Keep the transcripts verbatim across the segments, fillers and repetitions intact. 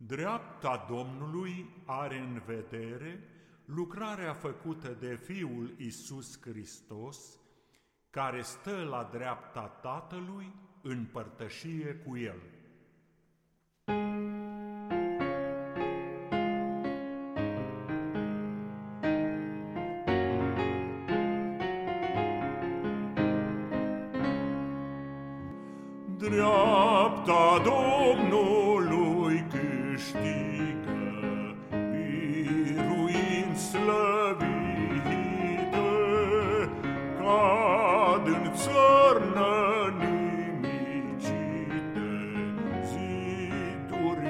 Dreapta Domnului are în vedere lucrarea făcută de Fiul Iisus Hristos, care stă la dreapta Tatălui în părtășie cu El. Dreapta Domnului câștigă, biruind slăvite, cad în țărnă nimicite, ziduri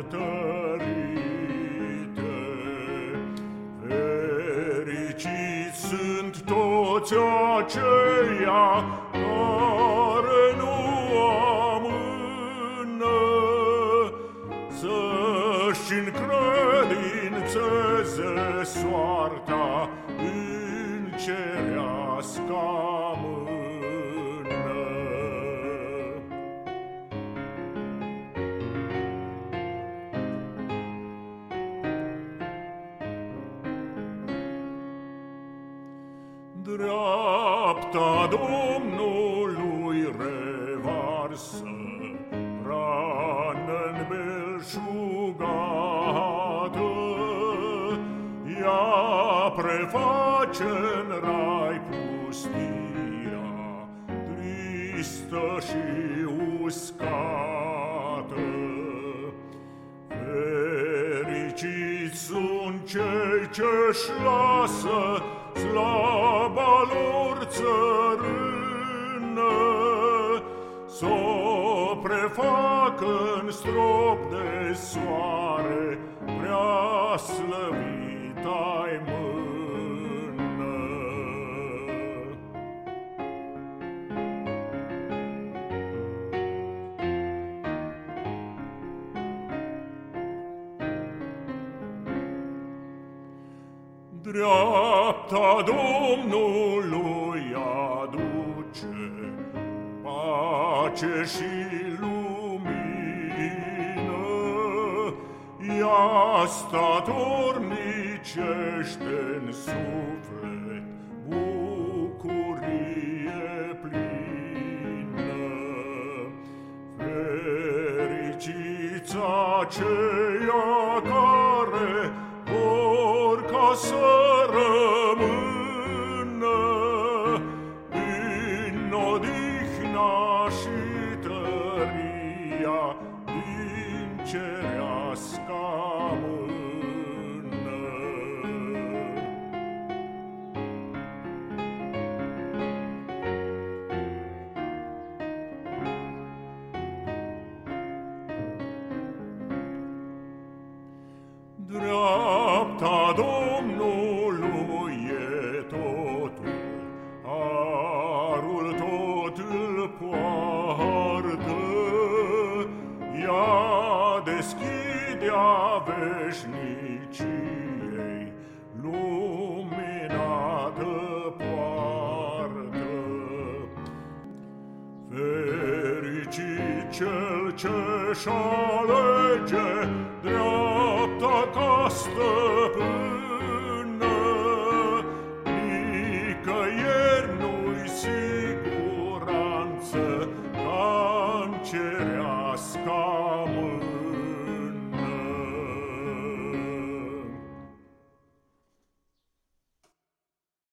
întărite. Fericiți sunt toți aceia care nu să-și încredințeze soarta în cereasca mână. Dreapta Domnului revarsă rană-n belșugată, ea preface-n rai pustia, tristă și uscată. Fericiți sunt cei ce-și lasă slaba lor țărână, s-o prefacă-n strop de soare, prea slăvita-i mână. Dreapta Domnului aduce pace și lumină, ea statornicește-n suflet bucurie plină. Fericiți aceia care vor ca să rămână în odihna și tăria din cereasca mână. Dreapta Domnului e totul, harul tot îl poartă, ea deschide-a veșniciei luminată poartă. Fericit cel ce-și alege dreapta castă